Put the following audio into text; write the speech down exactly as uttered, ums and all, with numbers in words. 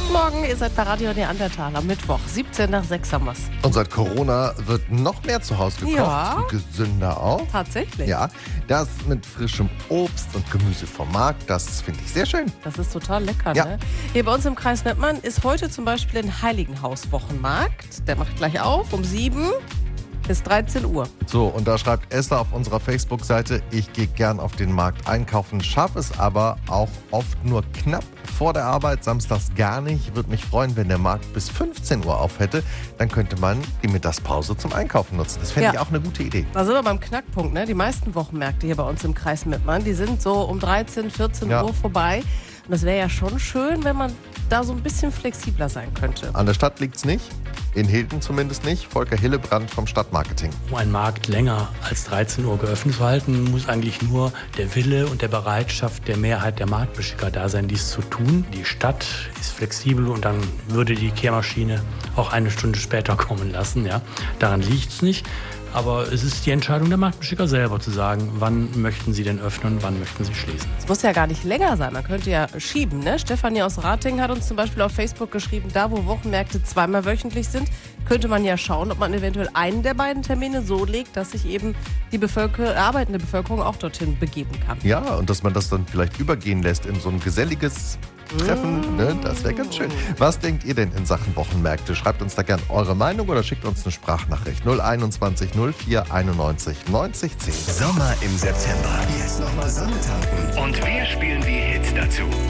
Guten Morgen, ihr seid bei Radio Neandertal am Mittwoch, siebzehn nach sechs haben wir's. Und seit Corona wird noch mehr zu Hause gekocht Ja. und gesünder auch. Tatsächlich. Ja, das mit frischem Obst und Gemüse vom Markt, das finde ich sehr schön. Das ist total lecker, Ja. ne? Hier bei uns im Kreis Mettmann ist heute zum Beispiel ein Heiligenhaus-Wochenmarkt. Der macht gleich auf um sieben bis dreizehn Uhr. So, und da schreibt Esther auf unserer Facebook-Seite, ich gehe gern auf den Markt einkaufen, schaffe es aber auch oft nur knapp vor der Arbeit, samstags gar nicht. Würde mich freuen, wenn der Markt bis fünfzehn Uhr auf hätte. Dann könnte man die Mittagspause zum Einkaufen nutzen. Das fände Ja. ich auch eine gute Idee. Da sind wir beim Knackpunkt, ne? Die meisten Wochenmärkte hier bei uns im Kreis Mettmann, die sind so um dreizehn, vierzehn Ja. Uhr vorbei. Und das wäre ja schon schön, wenn man da so ein bisschen flexibler sein könnte. An der Stadt liegt es nicht. In Hilden zumindest nicht. Volker Hillebrand vom Stadtmarketing. Um einen Markt länger als dreizehn Uhr geöffnet zu halten, muss eigentlich nur der Wille und der Bereitschaft der Mehrheit der Marktbeschicker da sein, dies zu tun. Die Stadt ist flexibel und dann würde die Kehrmaschine auch eine Stunde später kommen lassen. Ja. Daran liegt es nicht. Aber es ist die Entscheidung der Marktbeschicker selber zu sagen, wann möchten sie denn öffnen, wann möchten sie schließen. Es muss ja gar nicht länger sein, man könnte ja schieben. Ne? Stefanie aus Ratingen hat uns zum Beispiel auf Facebook geschrieben, da wo Wochenmärkte zweimal wöchentlich sind, könnte man ja schauen, ob man eventuell einen der beiden Termine so legt, dass sich eben die Bevölker- arbeitende Bevölkerung auch dorthin begeben kann. Ja, und dass man das dann vielleicht übergehen lässt in so ein geselliges Treffen, ne? Das wäre ganz schön. Was denkt ihr denn in Sachen Wochenmärkte? Schreibt uns da gern eure Meinung oder schickt uns eine Sprachnachricht. null einundzwanzig null vier einundneunzig neunzig zehn. Sommer im September. Jetzt nochmal Sonne tanken. Und wir spielen die Hits dazu.